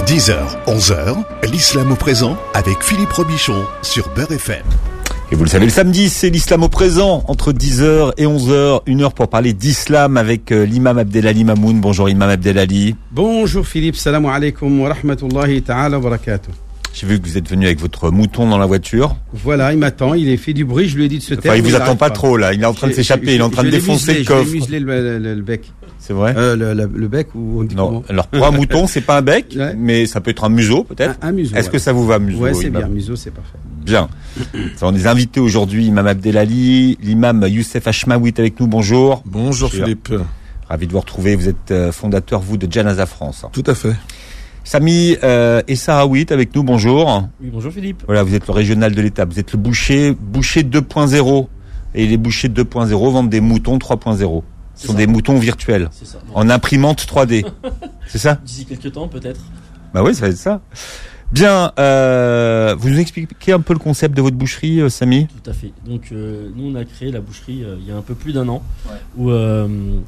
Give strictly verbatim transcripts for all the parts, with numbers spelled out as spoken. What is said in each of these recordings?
dix heures, onze heures, l'islam au présent avec Philippe Robichon sur Beurre F M. Et vous le savez, le samedi, c'est l'islam au présent, entre dix heures et onze heures, une heure pour parler d'islam avec euh, l'imam Abdelali Mamoun. Bonjour imam Abdelali. Bonjour Philippe, salam alaikum wa rahmatullahi ta'ala wa barakatuh. J'ai vu que vous êtes venu avec votre mouton dans la voiture. Voilà, il m'attend, il a fait du bruit, je lui ai dit de se taire. Enfin, il vous attend pas, pas trop là, il est en train de s'échapper, il est en train de défoncer le coffre. Je vais museler le, le, le bec. C'est vrai euh, le, le, le bec ou on dit Non, comment alors pour un mouton, c'est pas un bec, ouais. Mais ça peut être un museau peut-être. Un, un museau. Est-ce ouais. que ça vous va, museau? Ouais, c'est imam bien, museau, c'est parfait. Bien. On est invités aujourd'hui, imam Abdelali, l'imam Youssef Hachmaoui est avec nous, bonjour. Bonjour Philippe. Ravi de vous retrouver, vous êtes fondateur, vous, de Janaza France. Tout à fait. Sami euh, Essaoui avec nous, bonjour. Oui, bonjour Philippe. Voilà, vous êtes le régional de l'État, vous êtes le boucher, boucher deux point zéro. Et les bouchers deux point zéro vendent des moutons trois point zéro. Ce sont ça. Des moutons virtuels. C'est ça. En imprimante trois D. C'est ça? D'ici quelques temps, peut-être. Bah oui, ça va être ça. Bien, euh, vous nous expliquez un peu le concept de votre boucherie, euh, Sami? Tout à fait. Donc, euh, nous, on a créé la boucherie euh, il y a un peu plus d'un an. Ouais. Où, euh,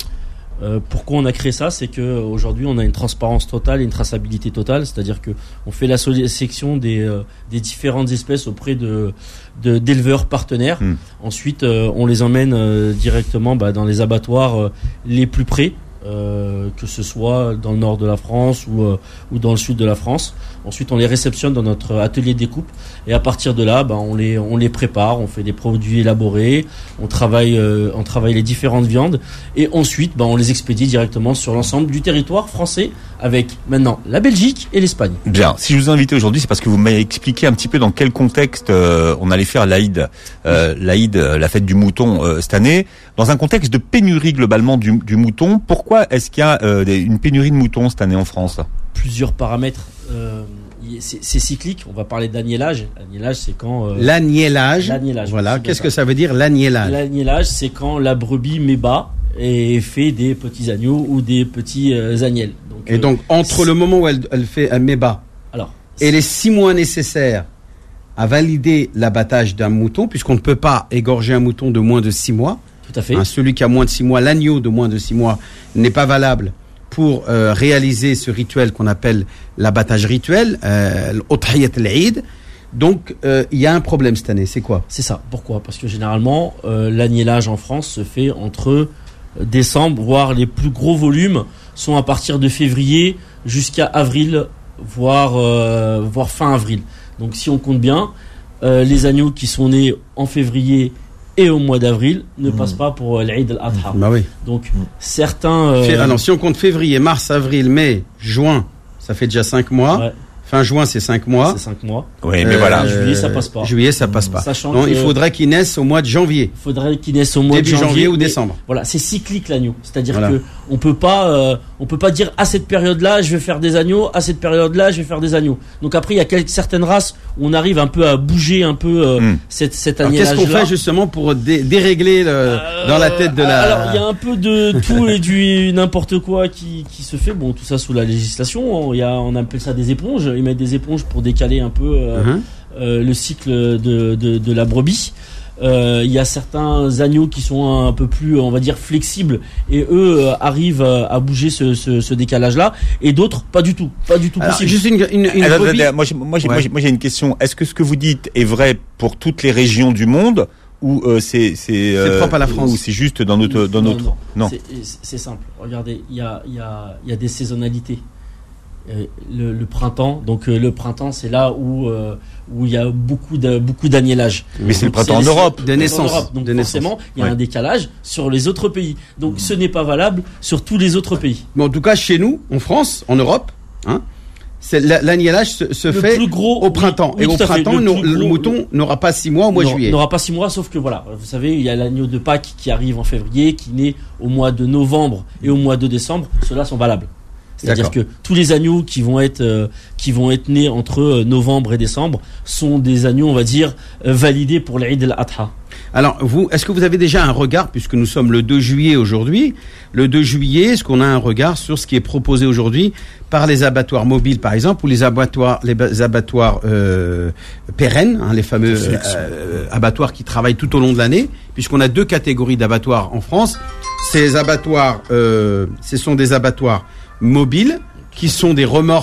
euh, pourquoi on a créé ça? C'est qu'aujourd'hui, on a une transparence totale et une traçabilité totale. C'est-à-dire qu'on fait la sélection des, euh, des différentes espèces auprès de, de, d'éleveurs partenaires. Mmh. Ensuite, euh, on les emmène euh, directement bah, dans les abattoirs euh, les plus près. Euh, que ce soit dans le nord de la France ou, euh, ou dans le sud de la France. Ensuite, on les réceptionne dans notre atelier de découpe et à partir de là, bah, on les on les prépare, on fait des produits élaborés, on travaille euh, on travaille les différentes viandes et ensuite, bah, on les expédie directement sur l'ensemble du territoire français avec maintenant la Belgique et l'Espagne. Bien. Si je vous ai invité aujourd'hui, c'est parce que vous m'avez expliqué un petit peu dans quel contexte euh, on allait faire l'Aïd, euh, l'Aïd, la fête du mouton euh, cette année, dans un contexte de pénurie globalement du, du mouton. Pourquoi est-ce qu'il y a euh, une pénurie de moutons cette année en France? Plusieurs paramètres. Euh, c'est, c'est cyclique. On va parler d'agnellage. L'agnellage, c'est quand... Euh, l'agnellage, l'agnellage. Voilà. Qu'est-ce que ça veut dire, l'agnellage? L'agnellage, c'est quand la brebis met bas et fait des petits agneaux ou des petits euh, agnelles. Donc, et donc, euh, entre le moment où elle, elle fait elle met bas alors, et les six mois nécessaires à valider l'abattage d'un mouton, puisqu'on ne peut pas égorger un mouton de moins de six mois. Tout à fait. Hein, celui qui a moins de six mois, l'agneau de moins de six mois n'est pas valable pour euh, réaliser ce rituel qu'on appelle l'abattage rituel, euh, l'Udhiyat al-Eid. Donc, il euh, y a un problème cette année. C'est quoi? C'est ça. Pourquoi? Parce que généralement, euh, l'agnellage en France se fait entre décembre, voire les plus gros volumes sont à partir de février jusqu'à avril, voire, euh, voire fin avril. Donc, si on compte bien, euh, les agneaux qui sont nés en février et au mois d'avril ne mmh. passent pas pour l'Eid al-Adha. Bah oui. Donc mmh. certains... Euh... Alors si on compte février, mars, avril, mai, juin, ça fait déjà cinq mois. Ouais. Fin juin, c'est cinq mois. C'est cinq mois. Oui, mais euh, voilà. Juillet, ça passe pas. Juillet, ça passe pas. Sachant non, que il faudrait qu'il naisse au mois de janvier. Il faudrait qu'il naisse au mois Début de janvier, janvier ou décembre. Voilà, c'est cyclique l'agneau. C'est-à-dire voilà. que on peut pas, euh, on peut pas dire à cette période-là, je vais faire des agneaux, à cette période-là, je vais faire des agneaux. Donc après, il y a quelques, certaines races où on arrive un peu à bouger un peu euh, mm. cette cette agnellage-là. Qu'est-ce qu'on fait justement pour dé- dérégler le, euh, dans la tête de la... Alors, il y a un peu de tout et du n'importe quoi qui qui se fait. Bon, tout ça sous la législation. Il y a, on appelle ça des éponges. Ils mettent des éponges pour décaler un peu euh, uh-huh. euh, le cycle de, de, de la brebis. Il euh, y a certains agneaux qui sont un peu plus, on va dire, flexibles et eux euh, arrivent à bouger ce, ce, ce décalage-là et d'autres pas du tout, pas du tout Alors, possible. Juste une, une, une Alors, brebis... moi, j'ai, moi, j'ai, ouais. moi, j'ai, moi j'ai une question. Est-ce que ce que vous dites est vrai pour toutes les régions du monde ou euh, c'est c'est, euh, c'est propre à la France ou c'est juste dans notre dans non, notre non, non. C'est, c'est simple. Regardez, il y a il y a il y a des saisonnalités. Euh, le, le printemps, donc euh, le printemps, c'est là où euh, où il y a beaucoup de beaucoup d'agnellage. Mais c'est donc, le printemps en Europe, de naissance. Europe. Donc de forcément, naissance. il y a ouais. un décalage sur les autres pays. Donc mmh. ce n'est pas valable sur tous les autres pays. Mais en tout cas, chez nous, en France, en Europe, hein, c'est, l'agnellage se, se fait plus gros, au printemps. Oui, oui, et au printemps, le, le, le mouton le... n'aura pas six mois au mois de juillet. N'aura pas six mois, sauf que voilà, vous savez, il y a l'agneau de Pâques qui arrive en février, qui naît au mois de novembre et au mois de décembre. Ceux-là sont valables. C'est-à-dire D'accord. que tous les agneaux qui vont être euh, qui vont être nés entre euh, novembre et décembre sont des agneaux, on va dire, euh, validés pour l'Eid al-Adha. Alors, vous, est-ce que vous avez déjà un regard, puisque nous sommes le deux juillet aujourd'hui, le deux juillet, est-ce qu'on a un regard sur ce qui est proposé aujourd'hui par les abattoirs mobiles, par exemple, ou les abattoirs, les abattoirs euh, pérennes, hein, les fameux euh, abattoirs qui travaillent tout au long de l'année, puisqu'on a deux catégories d'abattoirs en France. Ces abattoirs, euh, ce sont des abattoirs mobiles, qui sont des remorques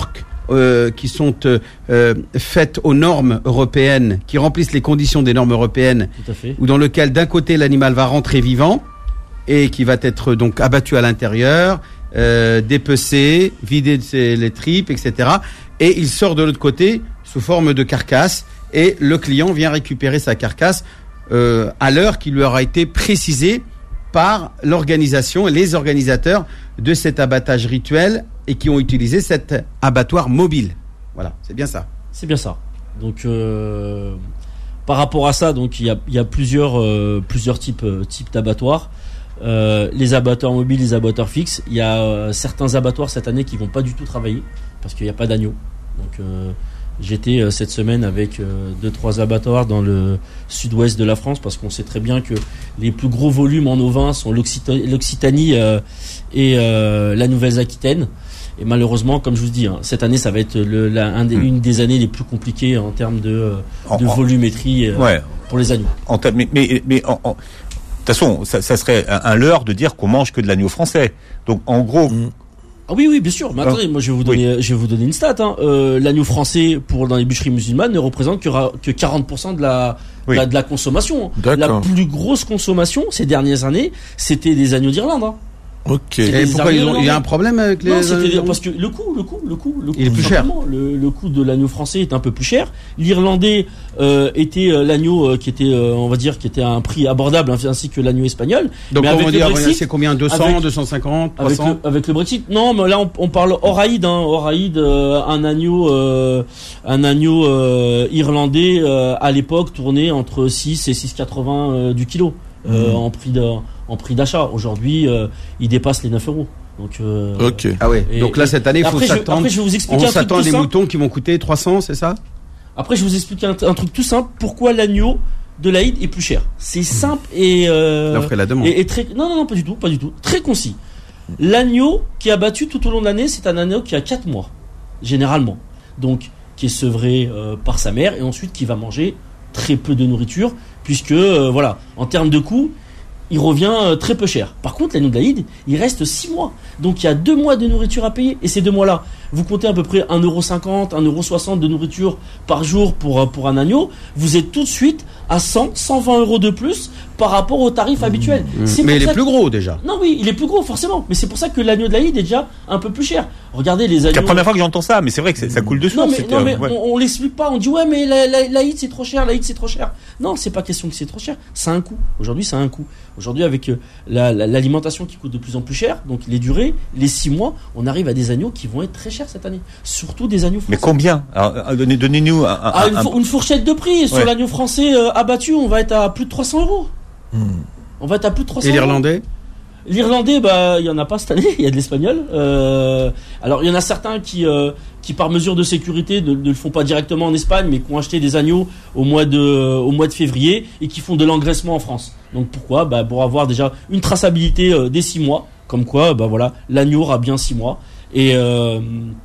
euh, qui sont euh, faites aux normes européennes, qui remplissent les conditions des normes européennes, Tout à fait. ou dans lequel d'un côté l'animal va rentrer vivant et qui va être donc abattu à l'intérieur, euh, dépecé, vidé de ses, les tripes, et cetera. Et il sort de l'autre côté sous forme de carcasse et le client vient récupérer sa carcasse euh, à l'heure qui lui aura été précisée par l'organisation et les organisateurs de cet abattage rituel et qui ont utilisé cet abattoir mobile. Voilà, c'est bien ça. C'est bien ça. Donc, euh, par rapport à ça, donc il y a, il y a plusieurs, euh, plusieurs types, euh, types d'abattoirs. Euh, les abattoirs mobiles, les abattoirs fixes. Il y a euh, certains abattoirs cette année qui vont pas du tout travailler parce qu'il n'y a pas d'agneaux. Donc, euh, j'étais euh, cette semaine avec euh, deux, trois abattoirs dans le sud-ouest de la France parce qu'on sait très bien que les plus gros volumes en ovins sont l'Occitanie, l'Occitanie euh, et euh, la Nouvelle-Aquitaine. Et malheureusement, comme je vous dis, hein, cette année, ça va être le, la, un des, mmh. une des années les plus compliquées en termes de, en, de volumétrie euh, ouais. pour les agneaux. En, mais mais, mais en, en, de toute façon, ça, ça serait un, un leurre de dire qu'on mange que de l'agneau français. Donc, en gros. Mmh. Ah oui, oui, bien sûr. Mais attendez, moi, je vais vous donner, oui. je vais vous donner une stat. Hein. Euh, l'agneau français, pour dans les bûcheries musulmanes, ne représente que, que quarante pour cent de la, oui. de la, de la consommation. La plus grosse consommation ces dernières années, c'était des agneaux d'Irlande. Hein. Ok. Et pourquoi ils ont, il y a un problème avec les non, c'était des, parce que le coût, le coût, le coût, le coût. Il est plus cher. Le, le coût de l'agneau français est un peu plus cher. L'irlandais euh, était euh, l'agneau euh, qui était, euh, on va dire, qui était à un prix abordable, hein, ainsi que l'agneau espagnol. Donc, mais on avec va le dire, Brexit, c'est combien, deux cents, deux cent cinquante, trois cents avec le, avec le Brexit. Non, mais là, on, on parle Horaïd, hein, Horaïd, euh, un agneau, euh, un agneau euh, irlandais euh, à l'époque tournait entre six et six quatre-vingts euh, du kilo euh, mmh. en prix de. En prix d'achat. Aujourd'hui, euh, il dépasse les neuf euros. Donc, euh, ok. Ah ouais. Et, donc là, cette année, il faut s'attendre. Après, je vais vous expliquer on un truc s'attend à des simple. moutons qui vont coûter trois cents, c'est ça? Après, je vais vous expliquer un, un truc tout simple. Pourquoi l'agneau de l'Aïd est plus cher? C'est simple et, euh, l'offre et la demande. Et, et très, non, non, non, pas du tout, pas du tout. Très concis. L'agneau qui est abattu tout au long de l'année, c'est un agneau qui a quatre mois, généralement. Donc, qui est sevré euh, par sa mère et ensuite qui va manger très peu de nourriture, puisque, euh, voilà, en termes de coût, il revient euh, très peu cher. Par contre, l'agneau de l'Aïd, il reste six mois. Donc, il y a deux mois de nourriture à payer. Et ces deux mois-là, vous comptez à peu près un euro cinquante, un euro soixante de nourriture par jour pour, pour un agneau. Vous êtes tout de suite à cent, cent vingt euros de plus par rapport au tarif mmh, habituel. Mmh. C'est mais il est plus gros déjà. Non, oui, il est plus gros, forcément. Mais c'est pour ça que l'agneau de l'Aïd est déjà un peu plus cher. Regardez les agneaux. C'est la première fois que j'entends ça, mais c'est vrai que ça coule de source. Non, mais, non, mais ouais. on, on l'explique pas. On dit, ouais, mais la, la, l'Aïd, c'est trop cher, l'Aïd, c'est trop cher. Non, c'est pas question que c'est trop cher. Ça a un coût. Aujourd'hui, ça a un coût. Aujourd'hui, avec euh, la, la, l'alimentation qui coûte de plus en plus cher, donc les durées, les six mois, on arrive à des agneaux qui vont être très chers cette année. Surtout des agneaux français. Mais combien? Alors, donnez, donnez-nous un, un, ah, une, un... une fourchette de prix. Sur ouais. l'agneau français euh, abattu, on va être à plus de trois cents euros. Hmm. On va être à plus de trois cents. Et l'Irlandais? L'Irlandais, bah, il y en a pas cette année. Il y a de l'Espagnol. Euh, alors, il y en a certains qui, euh, qui par mesure de sécurité, ne, ne le font pas directement en Espagne, mais qui ont acheté des agneaux au mois de, au mois de février et qui font de l'engraissement en France. Donc, pourquoi? Bah, pour avoir déjà une traçabilité euh, des six mois. Comme quoi, bah voilà, l'agneau aura bien six mois. Et, euh,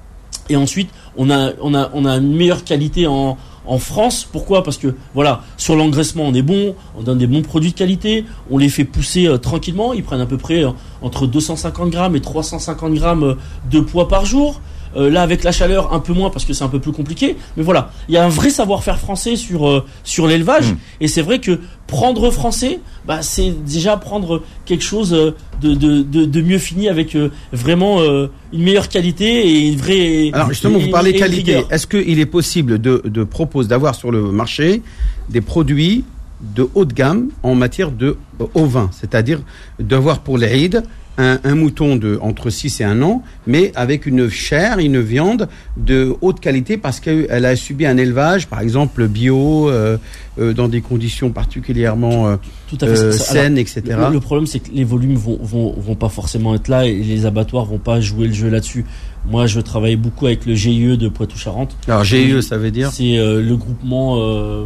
et ensuite, on a, on a, on a une meilleure qualité en, en France. Pourquoi? Parce que voilà, sur l'engraissement on est bon, on donne des bons produits de qualité, on les fait pousser euh, tranquillement, ils prennent à peu près euh, entre deux cent cinquante grammes et trois cent cinquante grammes euh, de poids par jour. Euh, là avec la chaleur un peu moins parce que c'est un peu plus compliqué, mais voilà, il y a un vrai savoir-faire français sur euh, sur l'élevage. Mmh. Et c'est vrai que prendre français, bah c'est déjà prendre quelque chose de de de, de mieux fini avec euh, vraiment euh, une meilleure qualité et une vraie. Alors justement, et, vous parlez et qualité. Est-ce qu'il est possible de de proposer d'avoir sur le marché des produits de haut de gamme en matière de euh, ovins, c'est-à-dire d'avoir pour l'Aïd Un, un mouton de entre six et un an, mais avec une chair, une viande de haute qualité parce qu'elle a subi un élevage, par exemple bio, euh, euh, dans des conditions particulièrement euh, Tout à fait. Euh, saines, Alors, et cetera. Le, le problème, c'est que les volumes vont, vont, vont pas forcément être là et les abattoirs vont pas jouer le jeu là-dessus. Moi, je travaille beaucoup avec le G I E de Poitou-Charentes. Alors G I E, ça veut dire C'est euh, le groupement. Euh,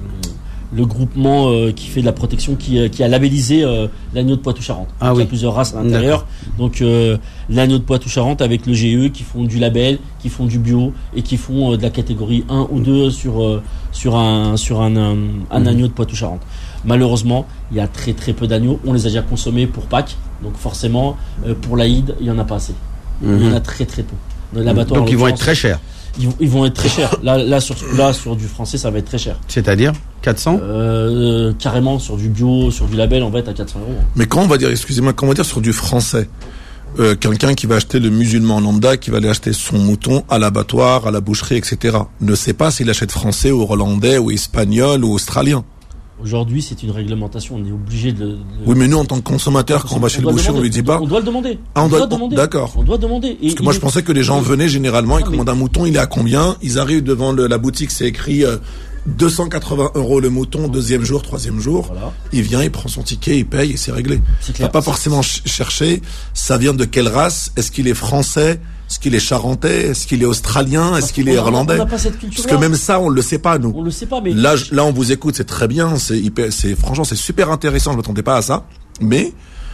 le groupement euh, qui fait de la protection, qui, euh, qui a labellisé euh, l'agneau de Poitou-Charentes. Ah oui. Il y a oui. plusieurs races à l'intérieur. D'accord. Donc euh, l'agneau de Poitou-Charentes avec le G E qui font du label, qui font du bio et qui font euh, de la catégorie un ou deux sur, euh, sur, un, sur un, un, un mmh. agneau de Poitou-Charentes. Malheureusement, il y a très très peu d'agneaux. On les a déjà consommés pour Pâques. Donc forcément, euh, pour l'Aïd, il n'y en a pas assez. Mmh. Il y en a très très peu. Donc ils vont être très chers. ils, ils vont être très chers. Là, là, sur, là, sur du français, ça va être très cher. C'est-à-dire quatre cents euh, Carrément, sur du bio, sur du label, on va être à quatre cents euros. Mais quand on va dire, excusez-moi, quand on va dire sur du français, euh, quelqu'un qui va acheter le musulman lambda, qui va aller acheter son mouton à l'abattoir, à la boucherie, et cetera, ne sait pas s'il achète français ou hollandais ou espagnol ou australien. Aujourd'hui, c'est une réglementation. On est obligé de, de... Oui, mais nous, en tant que consommateurs, quand on va chez le boucher, on lui dit pas. On doit le demander. Ah, on, on doit, doit demander. D'accord. On doit demander. Et Parce que moi, je pensais que les gens venaient généralement, ils ah, commandent mais... un mouton, il est à combien? Ils arrivent devant le, la boutique, c'est écrit euh, deux cent quatre-vingts euros le mouton, deuxième jour, troisième jour. Voilà. Il vient, il prend son ticket, il paye et c'est réglé. Il va pas forcément ch- chercher, ça vient de quelle race? Est-ce qu'il est français? Est-ce qu'il est charentais? Est-ce qu'il est australien? Est-ce qu'il est irlandais? On n'a pas cette culture-là. Parce que même ça, on le sait pas, nous. On le sait pas, mais là, je, là, on vous écoute, c'est très bien, c'est hyper, c'est franchement, c'est super intéressant. Je m'attendais pas à ça, mais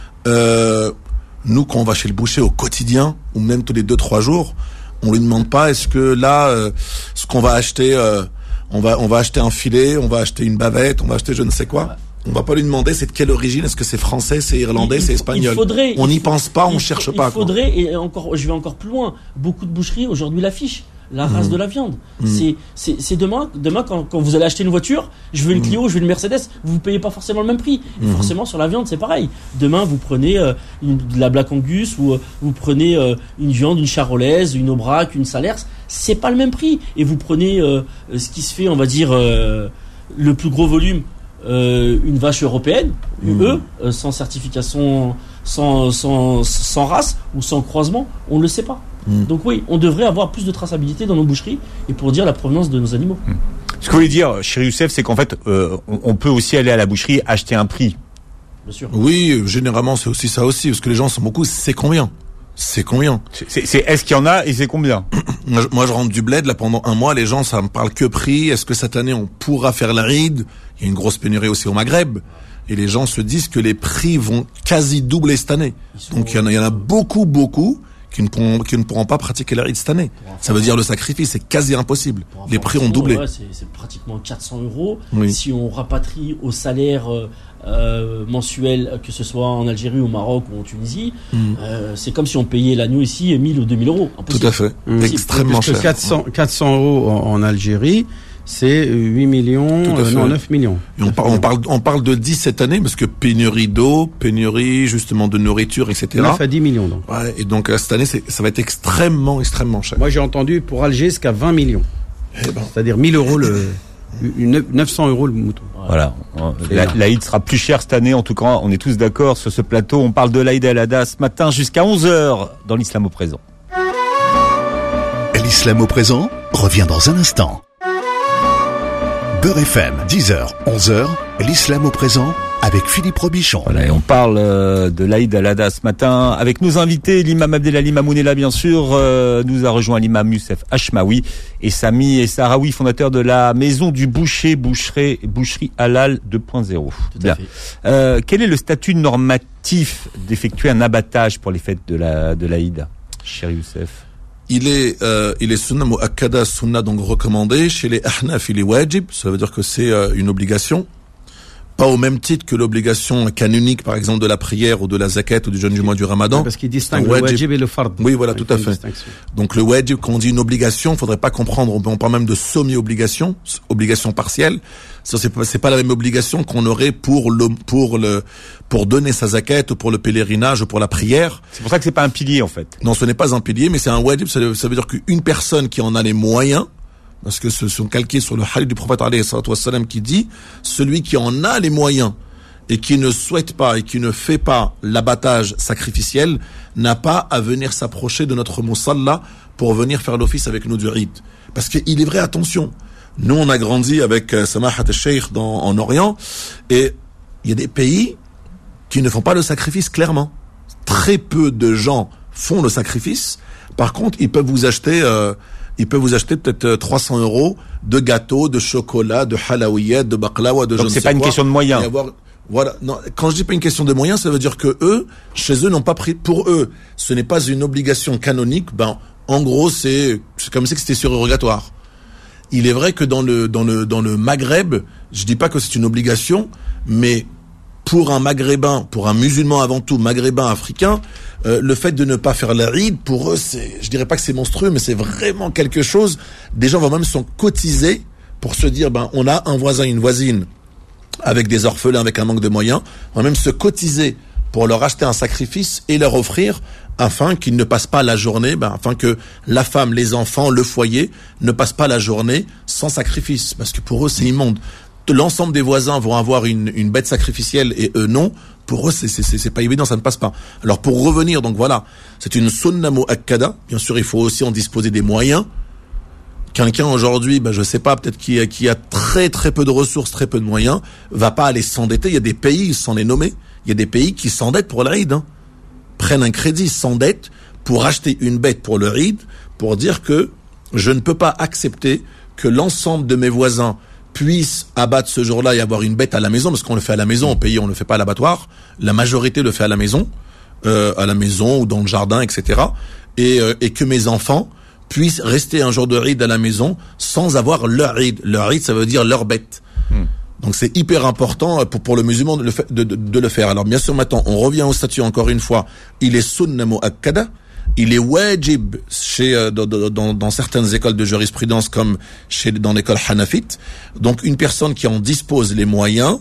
euh, nous, quand on va chez le boucher au quotidien ou même tous les deux trois jours, on lui demande pas est-ce que là, euh, ce qu'on va acheter, euh, on va, on va acheter un filet, on va acheter une bavette, on va acheter je ne sais quoi. Ouais. On va pas lui demander c'est de quelle origine, est-ce que c'est français, c'est irlandais, il, c'est espagnol. Il faudrait, on n'y il, pense pas, il, on cherche il pas. Il faudrait, quoi. Et encore, je vais encore plus loin. Beaucoup de boucheries aujourd'hui l'affichent, la race mmh. de la viande. Mmh. C'est, c'est, c'est demain, demain quand, quand vous allez acheter une voiture, je veux une Clio, mmh. je veux une Mercedes, vous payez pas forcément le même prix. Mmh. Forcément sur la viande c'est pareil. Demain vous prenez euh, une, de la Black Angus ou euh, vous prenez euh, une viande, une charolaise, une Aubrac, une Salers, c'est pas le même prix. Et vous prenez euh, ce qui se fait, on va dire euh, le plus gros volume. Euh, une vache européenne, U E, mmh. euh, sans certification, sans, sans, sans race ou sans croisement, on ne le sait pas. Mmh. Donc oui, on devrait avoir plus de traçabilité dans nos boucheries et pour dire la provenance de nos animaux. Mmh. Ce que vous voulez dire, chéri Youssef, c'est qu'en fait, euh, on, on peut aussi aller à la boucherie acheter un prix. Bien sûr. Oui, généralement c'est aussi ça aussi, parce que les gens sont beaucoup, c'est combien ? C'est combien ? c'est, c'est est-ce qu'il y en a et c'est combien ? moi, je, moi je rentre du bled là pendant un mois, les gens ça me parle que prix. Est-ce que cette année on pourra faire la ride ? Il y a une grosse pénurie aussi au Maghreb et les gens se disent que les prix vont quasi doubler cette année. Donc il y en a, il y en a beaucoup beaucoup qui ne pourront qui ne pourront pas pratiquer la ride cette année. Ça veut dire le sacrifice c'est quasi impossible. Les prix ont doublé. Ouais, c'est, c'est pratiquement quatre cents euros. Oui. Si on rapatrie au salaire euh, Euh, mensuel, que ce soit en Algérie, au Maroc ou en Tunisie, mmh. euh, c'est comme si on payait l'agneau ici mille ou deux mille euros. Impossible. Tout à fait. Mmh. Extrêmement cher. quatre cents, quatre cents euros en, en Algérie, c'est huit millions, euh, non, neuf millions. Et on, par, on, parle, on parle de dix cette année parce que pénurie d'eau, pénurie justement de nourriture, et cetera. neuf à dix millions donc. Ouais, et donc cette année, c'est, ça va être extrêmement, extrêmement cher. Moi j'ai entendu pour Alger jusqu'à vingt millions. Eh ben. C'est-à-dire mille euros le... neuf cents euros le mouton. Voilà. La, l'Aïd sera plus cher cette année. En tout cas, on est tous d'accord sur ce plateau. On parle de l'Aïd el-Adha ce matin jusqu'à onze heures dans l'Islam au présent. L'Islam au présent revient dans un instant. Beurre F M, dix heures, onze heures, l'Islam au présent avec Philippe Robichon. Voilà, et on parle euh, de l'Aïd el-Adha ce matin avec nos invités. L'imam Abdelali Mamounela, bien sûr, euh, nous a rejoint l'imam Youssef Hachmaoui et Sami et Sahraoui, fondateur de la maison du boucher, boucherie, boucherie halal deux point zéro. Tout bien. À fait. Euh, quel est le statut normatif d'effectuer un abattage pour les fêtes de la de l'Aïd, cher Youssef? Il est, euh, il est sunna mu'akkada, sunna donc recommandé. Chez les ahnaf, il est wajib. Ça veut dire que c'est euh, une obligation. Pas au même titre que l'obligation canonique, par exemple, de la prière ou de la zakat ou du jeûne du mois du ramadan. Ouais, parce qu'il distingue le wajib et le fard. Oui, voilà, tout à fait. Donc le wajib, quand on dit une obligation, faudrait pas comprendre, on parle même de semi-obligation, obligation partielle. Ça, c'est pas, c'est pas la même obligation qu'on aurait pour le, pour le, pour donner sa zakat ou pour le pèlerinage ou pour la prière. C'est pour ça que c'est pas un pilier, en fait. Non, ce n'est pas un pilier, mais c'est un wajib. Ça veut, ça veut dire qu'une personne qui en a les moyens, parce que ce sont calqués sur le hadith du prophète alayhi salatu wassalam qui dit, celui qui en a les moyens et qui ne souhaite pas et qui ne fait pas l'abattage sacrificiel n'a pas à venir s'approcher de notre musalla pour venir faire l'office avec nous du Eid. Parce qu'il est vrai, attention, nous on a grandi avec euh, Samahat al-Sheikh dans, en Orient et il y a des pays qui ne font pas le sacrifice clairement. Très peu de gens font le sacrifice. Par contre, ils peuvent vous acheter... Euh, Ils peuvent vous acheter peut-être trois cents euros de gâteaux, de chocolat, de halawiyat, de baklawa, de je ne sais quoi. Donc c'est pas une question de moyens. Avoir, voilà. Non, quand je dis pas une question de moyens, ça veut dire que eux, chez eux, n'ont pas pris, pour eux, ce n'est pas une obligation canonique. Ben, en gros, c'est, c'est comme si c'était surrogatoire. Il est vrai que dans le, dans le, dans le Maghreb, je dis pas que c'est une obligation, mais pour un maghrébin, pour un musulman avant tout, maghrébin, africain, euh, le fait de ne pas faire l'Aïd, pour eux, c'est, je dirais pas que c'est monstrueux, mais c'est vraiment quelque chose. Des gens vont même s'en cotiser pour se dire, ben, on a un voisin, une voisine, avec des orphelins, avec un manque de moyens, on va même se cotiser pour leur acheter un sacrifice et leur offrir, afin qu'ils ne passent pas la journée, ben, afin que la femme, les enfants, le foyer ne passent pas la journée sans sacrifice, parce que pour eux c'est immonde. L'ensemble des voisins vont avoir une, une bête sacrificielle et eux non. Pour eux c'est, c'est, c'est, c'est pas évident, ça ne passe pas. Alors pour revenir, donc voilà, c'est une sunna muakkada. Bien sûr, il faut aussi en disposer des moyens. Quelqu'un aujourd'hui, ben je sais pas, peut-être qui a, qui a très très peu de ressources, très peu de moyens, va pas aller s'endetter. Il y a des pays, sans les nommer, il y a des pays qui s'endettent pour l'Aïd, hein. Prennent un crédit, s'endettent pour acheter une bête pour le Eid, pour dire que je ne peux pas accepter que l'ensemble de mes voisins puissent abattre ce jour-là et avoir une bête à la maison, parce qu'on le fait à la maison, au pays on ne le fait pas à l'abattoir, la majorité le fait à la maison, euh, à la maison ou dans le jardin, et cetera. Et, euh, et que mes enfants puissent rester un jour de Eid à la maison sans avoir leur Eid. Leur Eid, ça veut dire leur bête. Hmm. Donc c'est hyper important pour, pour le musulman de le, fa- de, de, de le faire. Alors bien sûr maintenant, on revient au statut encore une fois. Il est sunna muakkada, il est wajib chez, euh, dans, dans, dans certaines écoles de jurisprudence comme chez, dans l'école hanafite. Donc une personne qui en dispose les moyens,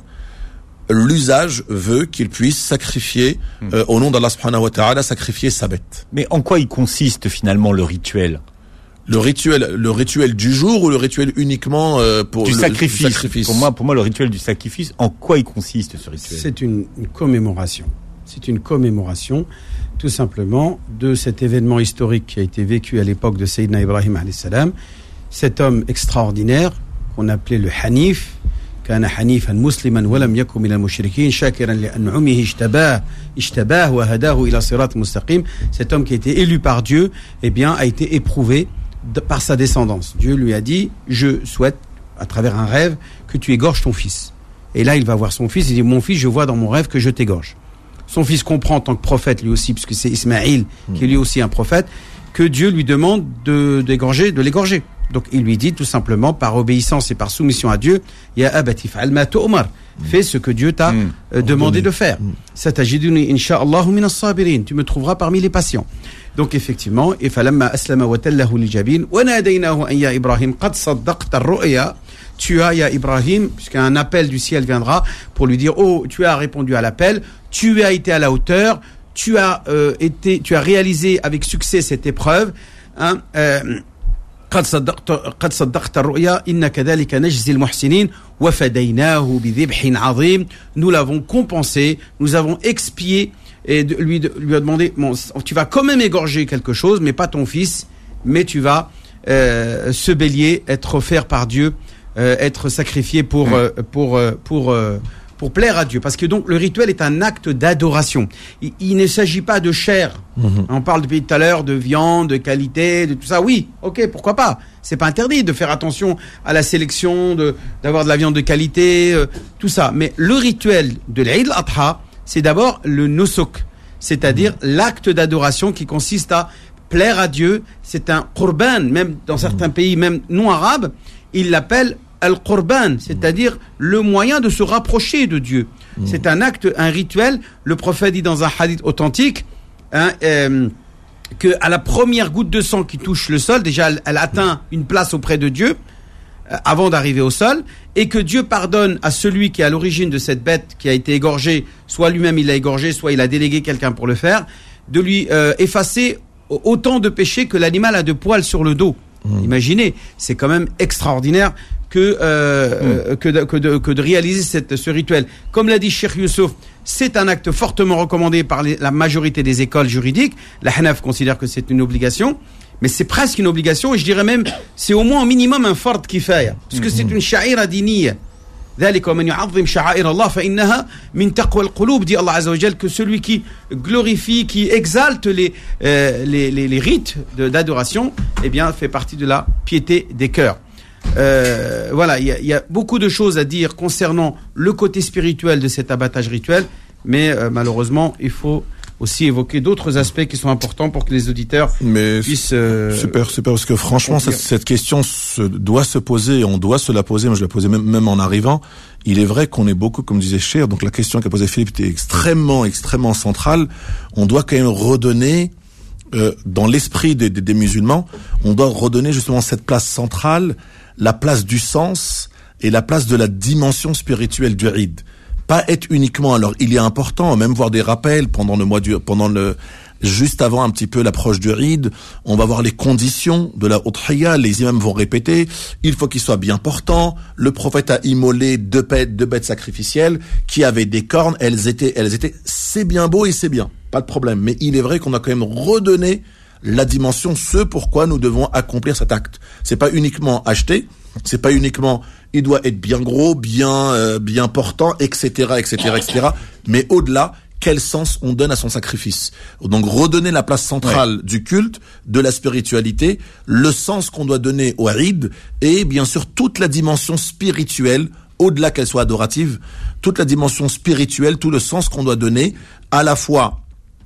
l'usage veut qu'il puisse sacrifier, euh, au nom d'Allah subhanahu wa ta'ala, sacrifier sa bête. Mais en quoi il consiste finalement le rituel ? Le rituel, le rituel du jour ou le rituel uniquement euh, pour du le, sacrifice. du sacrifice. Pour moi, pour moi, le rituel du sacrifice. En quoi il consiste ce rituel ? C'est une, une commémoration. C'est une commémoration, tout simplement, de cet événement historique qui a été vécu à l'époque de Sayyidina Ibrahim alayhi salam. Cet homme extraordinaire qu'on appelait le Hanif. كان حنيفا مسلما ولم يكن من المشركين شاكرا لأنعمه اجتباه اجتباه وهداه إلى صراط مستقيم. Cet homme qui a été élu par Dieu, eh bien, a été éprouvé de, par sa descendance. Dieu lui a dit, je souhaite, à travers un rêve, que tu égorges ton fils. Et là, il va voir son fils, il dit, mon fils, je vois dans mon rêve que je t'égorge. Son fils comprend en tant que prophète, lui aussi, puisque c'est Ismaïl, mmh. qui est lui aussi un prophète, que Dieu lui demande de, d'égorger, de l'égorger. Donc il lui dit tout simplement, par obéissance et par soumission à Dieu, Ya abati fa'al ma tu'mar, fais ce que Dieu t'a mmh. euh, demandé de faire. Satajiduni insha'Allah min as-sabirin, tu me trouveras parmi les patients. Donc effectivement, et falamma aslama wa tallahu lijabin wa nadaynahu an ya Ibrahim qad saddaqta ar-ru'ya, tu as ya Ibrahim, puisqu'un appel du ciel viendra pour lui dire, oh, tu as répondu à l'appel, tu as été à la hauteur, tu as euh, été, tu as réalisé avec succès cette épreuve, hein, euh, قد صدقت قد صدقت الرؤيا إن كذلك نجزي المحسنين وفديناه بذبح عظيم. Nous l'avons compensé, nous avons expié et de, lui de, lui a demandé, bon, tu vas quand même égorger quelque chose, mais pas ton fils, mais tu vas euh, ce bélier être offert par Dieu, euh, être sacrifié pour euh, pour euh, pour euh, pour plaire à Dieu, parce que donc le rituel est un acte d'adoration. Il, il ne s'agit pas de chair. Mmh. On parle depuis tout à l'heure de viande, de qualité, de tout ça. Oui, ok, pourquoi pas. C'est pas interdit de faire attention à la sélection, de d'avoir de la viande de qualité, euh, tout ça. Mais le rituel de l'Eid al-Adha, c'est d'abord le nusuk, c'est-à-dire mmh. l'acte d'adoration qui consiste à plaire à Dieu. C'est un qurban, même dans certains mmh. pays, même non arabes, ils l'appellent Al-Qurban, c'est-à-dire le moyen de se rapprocher de Dieu. Mmh. C'est un acte, un rituel. Le prophète dit dans un hadith authentique, hein, euh, que à la première goutte de sang qui touche le sol, déjà elle, elle atteint une place auprès de Dieu euh, avant d'arriver au sol, et que Dieu pardonne à celui qui est à l'origine de cette bête qui a été égorgée, soit lui-même il l'a égorgée, soit il a délégué quelqu'un pour le faire, de lui euh, effacer autant de péchés que l'animal a de poils sur le dos. Mmh. Imaginez, c'est quand même extraordinaire que euh, mmh. que, de, que, de, que de réaliser cette, ce rituel. Comme l'a dit Cheikh Youssouf, c'est un acte fortement recommandé par les, la majorité des écoles juridiques. La Hanaf considère que c'est une obligation, mais c'est presque une obligation, et je dirais même, c'est au moins au minimum un fard kifaya, parce que mmh. c'est une sha'ira diniya. ذلك ومن يعظم شعائر الله فإنها من تقوى القلوب, dit Allah Azza wa Jal, que celui qui glorifie, qui exalte les euh, les, les les rites de, d'adoration, eh bien fait partie de la piété des cœurs. Euh, voilà, il y a, y a beaucoup de choses à dire concernant le côté spirituel de cet abattage rituel, mais euh, malheureusement il faut aussi évoquer d'autres aspects qui sont importants pour que les auditeurs Mais puissent... Euh, super, super, parce que franchement, cette, cette question se, doit se poser, et on doit se la poser, moi je la posais même, même en arrivant. Il est vrai qu'on est beaucoup, comme disait Cher, donc la question qu'a posée Philippe était extrêmement, extrêmement centrale. On doit quand même redonner, euh, dans l'esprit des, des, des musulmans, on doit redonner justement cette place centrale, la place du sens et la place de la dimension spirituelle du Eid. Pas être uniquement, alors il est important, même voir des rappels pendant le mois du, pendant le, juste avant un petit peu l'approche du Eid, on va voir les conditions de la Udhiya, les imams vont répéter, il faut qu'il soit bien portant, le prophète a immolé deux bêtes, deux bêtes sacrificielles qui avaient des cornes, elles étaient, elles étaient, c'est bien beau et c'est bien, pas de problème, mais il est vrai qu'on a quand même redonné la dimension, ce pourquoi nous devons accomplir cet acte. C'est pas uniquement acheter, c'est pas uniquement il doit être bien gros, bien euh, bien portant, et cetera, et cetera, et cetera. Mais au-delà, quel sens on donne à son sacrifice? Donc redonner la place centrale ouais. du culte, de la spiritualité, le sens qu'on doit donner au Eid, et bien sûr toute la dimension spirituelle, au-delà qu'elle soit adorative, toute la dimension spirituelle, tout le sens qu'on doit donner à la fois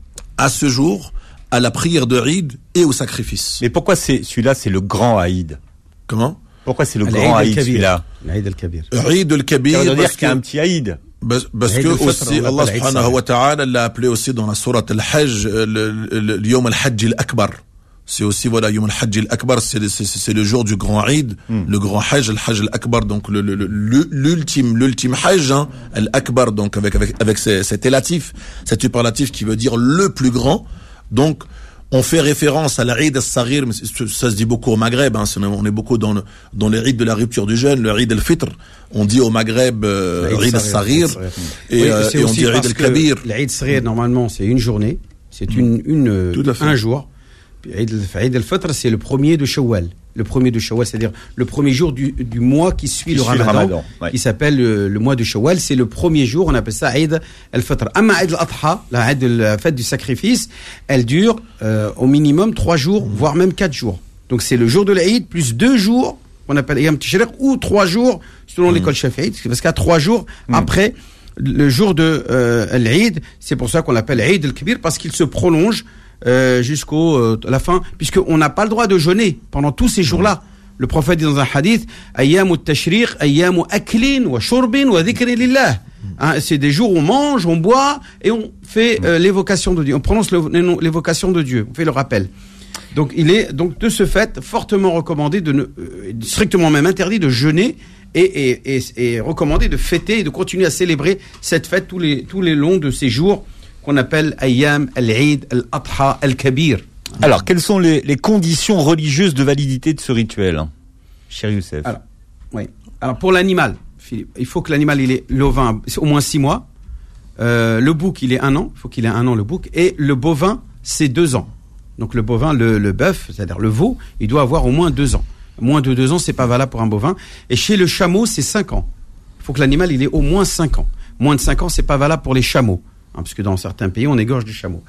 à ce jour, à la prière de Eid et au sacrifice. Mais pourquoi c'est celui-là, c'est le grand Eid? Comment? Pourquoi c'est le grand Eid celui-là? L'Eid al-Kabir. Eid al-Kabir. Ça veut dire qu'il y a un petit Eid. Parce, parce que aussi, Allah subhanahu wa ta'ala l'a appelé aussi dans la sourate al-Hajj, le Yom al-Hajj al-Akbar. C'est aussi, voilà, Yom al-Hajj al-Akbar, c'est, c'est, c'est le jour du grand Eid, hmm. le grand Hajj, al-Hajj al-Akbar, donc le, le, le, l'ultime, l'ultime Hajj, hein, al-Akbar, donc avec, avec, avec cet élatif, cet superlatif qui veut dire le plus grand. Donc, on fait référence à l'Eid al-Saghir, mais ça se dit beaucoup au Maghreb, hein, on est beaucoup dans le, dans les rites de la rupture du jeûne, le Eid al-Fitr, on dit au Maghreb euh, Eid al-Saghir, et, oui, euh, et on dit Eid al-Kabir. L'Eid al-Saghir, normalement, c'est une journée, c'est une, une, un jour. Eid al-Fitr, c'est le premier de Shawwal. Le premier de Shawwal, c'est-à-dire le premier jour du, du mois qui suit qui le Ramadan, le Ramadan ouais. qui s'appelle le, le mois de Shawwal. C'est le premier jour, on appelle ça Eid al-Fitr. Amma Eid al-Adha, la, la fête du sacrifice, elle dure euh, au minimum trois jours, mmh. voire même quatre jours. Donc c'est le jour de l'Eid plus deux jours, qu'on appelle Yom Tishriq, ou trois jours, selon mmh. l'école Shafi'ite, parce qu'à trois jours mmh. après le jour de euh, l'Eid, c'est pour ça qu'on l'appelle Eid al-Kabir, parce qu'il se prolonge Euh, jusqu'au euh, la fin, puisqu'on n'a pas le droit de jeûner pendant tous ces jours-là. Le prophète dit dans un hadith, ayyamu tashriq, ayyamu aklin wa shurbin wa dhikri lillah. Hein, c'est des jours où on mange, on boit et on fait euh, l'évocation de Dieu. On prononce le, l'évocation de Dieu. On fait le rappel. Donc il est donc de ce fait fortement recommandé de ne, euh, strictement même interdit de jeûner et, et, et, et recommandé de fêter et de continuer à célébrer cette fête tous les tous les longs de ces jours qu'on appelle Ayyam al-Eid al-Adha al-Kabir. Alors, quelles sont les, les conditions religieuses de validité de ce rituel, hein, cher Youssef? Alors, oui. Alors, pour l'animal, Philippe, il faut que l'animal, il ait l'ovin, c'est au moins six mois. Euh, le bouc, il est un an. Il faut qu'il ait un an, le bouc. Et le bovin, c'est deux ans. Donc, le bovin, le, le bœuf, c'est-à-dire le veau, il doit avoir au moins deux ans. Moins de deux ans, c'est pas valable pour un bovin. Et chez le chameau, c'est cinq ans. Il faut que l'animal, il ait au moins cinq ans. Moins de cinq ans, c'est pas valable pour les chameaux. Hein, parce que dans certains pays, on égorge du chameau.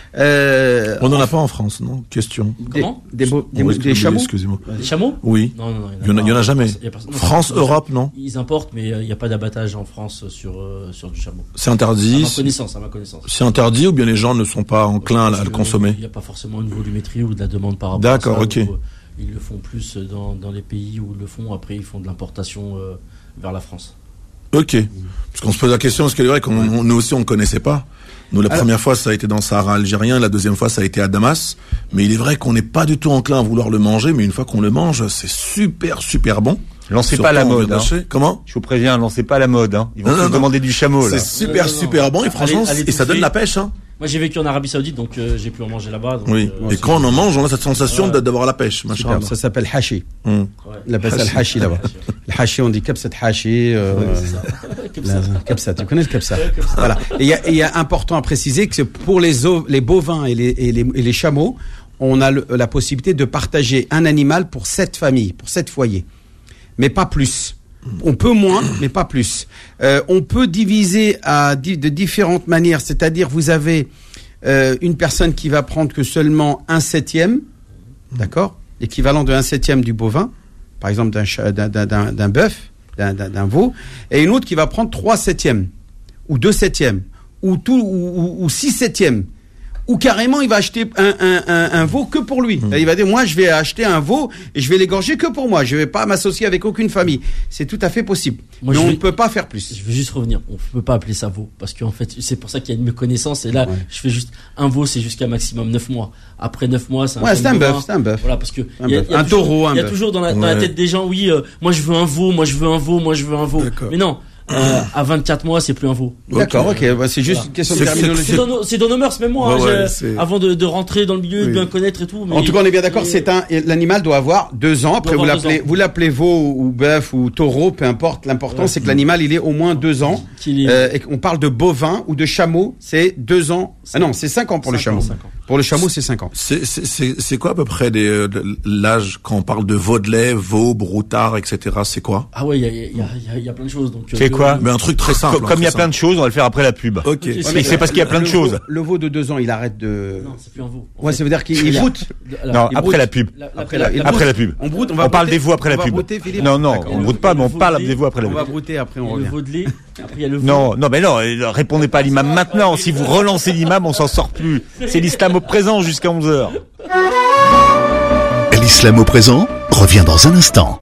Euh, on n'en a pas en France, non? Question. Comment? Des, des, beaux, des, oui, des chameaux? Excusez-moi. Des chameaux? Oui. Non, non, non. Il n'y en, en, en, a jamais. Il y a pas, non, France, non, Europe, non? Ils importent, mais il n'y a pas d'abattage en France sur, euh, sur du chameau. C'est interdit? À ma connaissance, à ma connaissance. C'est interdit ou bien les gens ne sont pas enclins à, à le consommer? Il n'y a pas forcément une volumétrie ou de la demande par rapport D'accord, à ça. D'accord, ok. Où, ils le font plus dans, dans les pays où ils le font. Après, ils font de l'importation euh, vers la France. Ok. Parce qu'on se pose la question, parce que c'est vrai qu'on on, nous aussi on ne connaissait pas. Nous, la Alors, première fois, ça a été dans le Sahara algérien, la deuxième fois, ça a été à Damas. Mais il est vrai qu'on n'est pas du tout enclin à vouloir le manger, mais une fois qu'on le mange, c'est super, super bon. Lancez pas la mode. Hein. Comment? Je vous préviens, lancez pas la mode. Hein. Ils vont non, non, demander du chameau. C'est là. super, non, non, super bon et franchement, allez, allez et ça donne la pêche. Hein. Moi, j'ai vécu en Arabie Saoudite, donc euh, j'ai pu en manger là-bas. Donc, oui. Euh, et quand on en mange, on a cette sensation ouais. d'avoir la pêche. Super, ça s'appelle hashi. Mm. Ouais. On appelle ça le hashi là-bas. Le hashi, on dit kabsat hashi. Euh, ouais, c'est ça. Kabsat, tu connais le kabsat. Voilà. Et il y a important à préciser que pour les, ov- les bovins et les, et, les, et les chameaux, on a le, la possibilité de partager un animal pour sept familles, pour sept foyers. Mais pas plus. On peut moins, mais pas plus. Euh, on peut diviser à di- de différentes manières, c'est-à-dire vous avez euh, une personne qui va prendre que seulement un septième, d'accord, l'équivalent de un septième du bovin, par exemple d'un, ch- d'un, d'un, d'un, d'un bœuf, d'un, d'un, d'un veau, et une autre qui va prendre trois septièmes, ou deux septièmes, ou tout, ou, ou, ou six septièmes, ou carrément il va acheter un, un, un, un veau que pour lui. Mmh. Il va dire moi je vais acheter un veau et je vais l'égorger que pour moi. Je vais pas m'associer avec aucune famille. C'est tout à fait possible. Moi, mais on ne peut pas faire plus. Je veux juste revenir. On peut pas appeler ça veau parce qu'en fait c'est pour ça qu'il y a une méconnaissance. Et là ouais. je fais juste un veau, c'est jusqu'à maximum neuf mois. Après neuf mois, c'est un, ouais, c'est un bœuf, c'est un bœuf. Voilà, parce que un, y a, y a un toujours, taureau, un il y a bœuf. toujours dans la, dans ouais. la tête des gens, oui, euh, moi je veux un veau, moi je veux un veau, moi je veux un veau. D'accord. Mais non. Euh, à vingt-quatre mois, c'est plus un veau. D'accord, ok. Bah, c'est juste voilà. une question de terminologie. C'est dans, nos, c'est dans nos mœurs, même moi, ouais, hein, ouais, avant de, de rentrer dans le milieu, oui. de bien connaître et tout. Mais, en tout cas, on est bien d'accord. Mais... C'est un. L'animal doit avoir deux ans. Après, vous l'appelez, vous l'appelez veau ou bœuf ou taureau, peu importe. L'important, ouais. c'est que l'animal, il est au moins deux ans. Est... Euh, et on parle de bovin ou de chameau, c'est deux ans. Ah non, c'est cinq ans pour le chameau. Pour le chameau, c'est cinq ans. C'est, c'est, c'est, c'est quoi à peu près des, euh, l'âge quand on parle de veau de lait, veau, broutard, et cetera. C'est quoi? Ah ouais, il y a, y, a, y, a, y a plein de choses. Donc. C'est euh, quoi? Mais un truc très simple. Comme il y a plein de choses, on va le faire après la pub. Ok. okay ouais, mais c'est parce qu'il y a plein de choses. Le veau de deux ans, il arrête de. Non, c'est plus un veau. Ouais, ça veut dire qu'il broute. Non, après la pub. Après la pub. On broute. On parle des veaux après la pub. Non, non, on broute pas, mais on parle des veaux après la pub. On va brouter après, on revient. Le veau de lait. Après, il y a le veau. Non, non, mais non, répondez pas à l'imam maintenant. Si vous relancez l'imam, on s'en sort plus. C'est l'islam au présent jusqu'à onze heures. L'islam au présent revient dans un instant.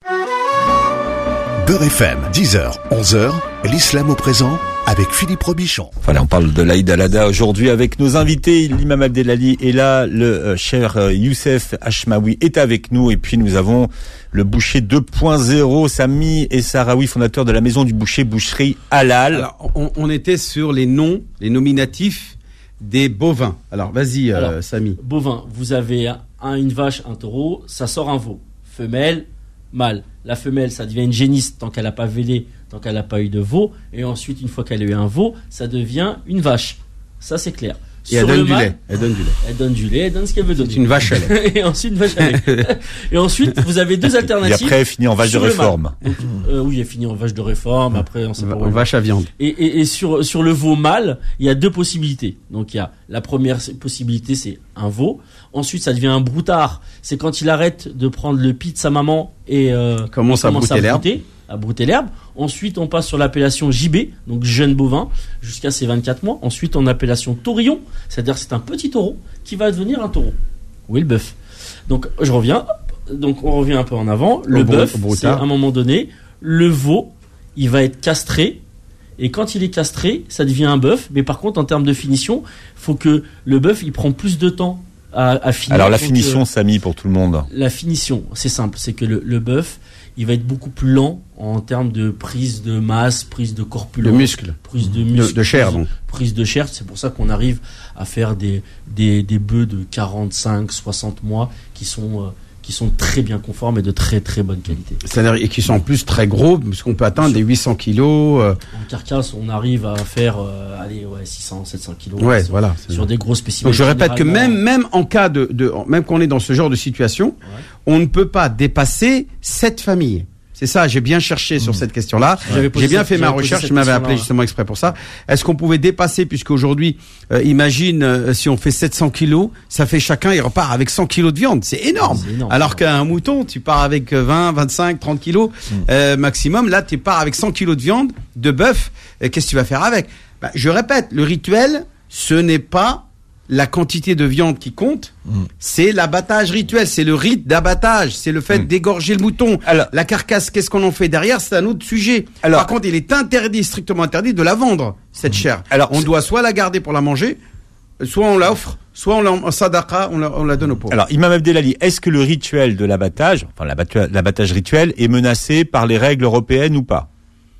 Beurre F M, dix heures, onze heures, l'islam au présent avec Philippe Robichon. Voilà, on parle de l'Aïd al-Adha aujourd'hui avec nos invités. L'imam Abdelali est là, le euh, cher euh, Youssef Hachmaoui est avec nous et puis nous avons le boucher deux point zéro, Sami Essaaraoui, fondateur de la maison du boucher Boucherie Halal. Alors, on, on était sur les noms, les nominatifs des bovins. Alors, vas-y, Alors, euh, Sami. Bovin, vous avez un, une vache, un taureau, ça sort un veau. Femelle, mâle. La femelle, ça devient une génisse tant qu'elle n'a pas vélé, tant qu'elle n'a pas eu de veau. Et ensuite, une fois qu'elle a eu un veau, ça devient une vache. Ça, c'est clair. Et elle donne du lait. Elle donne du lait. Elle donne du lait, elle donne ce qu'elle veut donner. C'est une vache à lait. Et ensuite, une vache à lait. Et ensuite, vous avez deux alternatives. Et après, elle finit en vache de réforme. Donc, euh, oui, elle finit en vache de réforme. Après, on sait pas. En vache à viande. Et, et, et sur, sur le veau mâle, il y a deux possibilités. Donc, il y a la première possibilité, c'est un veau. Ensuite, ça devient un broutard. C'est quand il arrête de prendre le pis de sa maman et euh, commence, à, brouter à, brouter, à brouter l'herbe. Ensuite, on passe sur l'appellation J B, donc jeune bovin, jusqu'à ses vingt-quatre mois. Ensuite, en appellation taurillon, c'est-à-dire c'est un petit taureau qui va devenir un taureau. Oui, le bœuf. Donc, je reviens. Donc, on revient un peu en avant. Le bœuf, c'est à un moment donné, le veau, il va être castré. Et quand il est castré, ça devient un bœuf. Mais par contre, en termes de finition, faut que le bœuf, il prend plus de temps à, à finir. Alors la Donc, finition, euh, Samy, pour tout le monde. La finition, c'est simple, c'est que le, le bœuf, il va être beaucoup plus lent en termes de prise de masse, prise de corpulence, de muscle, prise de muscle, de, de chair, prise, donc. prise de chair. C'est pour ça qu'on arrive à faire des des des bœufs de quarante-cinq, soixante mois qui sont euh, qui sont très bien conformes et de très très bonne qualité. C'est-à-dire et qui sont en plus très gros, puisqu'on peut atteindre des huit cents kilos. Euh... En carcasse, on arrive à faire euh, allez ouais six cents, sept cents kilos. Ouais, sur, voilà. Sur des gros spécimens. Donc je répète que même même en cas de, de même qu'on est dans ce genre de situation, ouais. on ne peut pas dépasser sept familles. C'est ça, j'ai bien cherché mmh. sur cette question-là. Ouais. J'ai bien fait ma recherche, je m'avais appelé justement exprès pour ça. Est-ce qu'on pouvait dépasser, puisqu'aujourd'hui, euh, imagine euh, si on fait sept cents kilos, ça fait chacun, il repart avec cent kilos de viande. C'est énorme. C'est énorme. Alors qu'un mouton, tu pars avec vingt, vingt-cinq, trente kilos mmh. euh, maximum. Là, tu pars avec cent kilos de viande, de bœuf. Euh, qu'est-ce que tu vas faire avec? Ben, je répète, le rituel, ce n'est pas la quantité de viande qui compte, mmh. c'est l'abattage rituel, c'est le rite d'abattage, c'est le fait mmh. d'égorger le mouton. Alors, la carcasse, qu'est-ce qu'on en fait derrière, c'est un autre sujet. Alors, par contre, il est interdit, strictement interdit, de la vendre, cette mmh. chair. Alors, on doit soit la garder pour la manger, soit on l'offre, soit on la, en sadaqa, on la, on la donne aux pauvres. Alors, Imam Abdelali, est-ce que le rituel de l'abattage, enfin l'abattage rituel, est menacé par les règles européennes ou pas?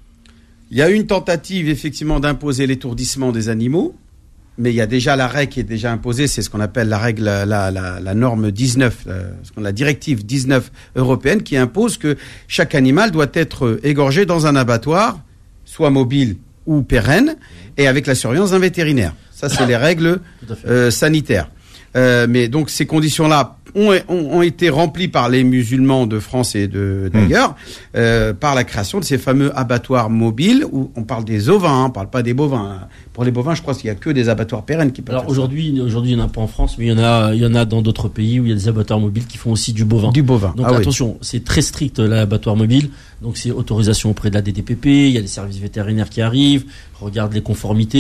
Il y a une tentative, effectivement, d'imposer l'étourdissement des animaux. Mais il y a déjà la règle qui est déjà imposée, c'est ce qu'on appelle la règle, la, la, la norme dix-neuf, la, ce qu'on, la directive dix-neuf européenne, qui impose que chaque animal doit être égorgé dans un abattoir, soit mobile ou pérenne, et avec la surveillance d'un vétérinaire. Ça, c'est les règles euh, sanitaires. Euh, mais donc ces conditions-là ont, ont, ont été remplies par les musulmans de France et de, d'ailleurs, mmh. euh, par la création de ces fameux abattoirs mobiles où on parle des ovins, hein, on ne parle pas des bovins. Pour les bovins, je crois qu'il n'y a que des abattoirs pérennes qui peuvent. Alors aujourd'hui, aujourd'hui, il n'y en a pas en France, mais il y en a, il y en a dans d'autres pays où il y a des abattoirs mobiles qui font aussi du bovin. Du bovin. Donc ah, attention, oui. c'est très strict l'abattoir mobile. Donc c'est autorisation auprès de la D D P P. Il y a des services vétérinaires qui arrivent, regardent les conformités.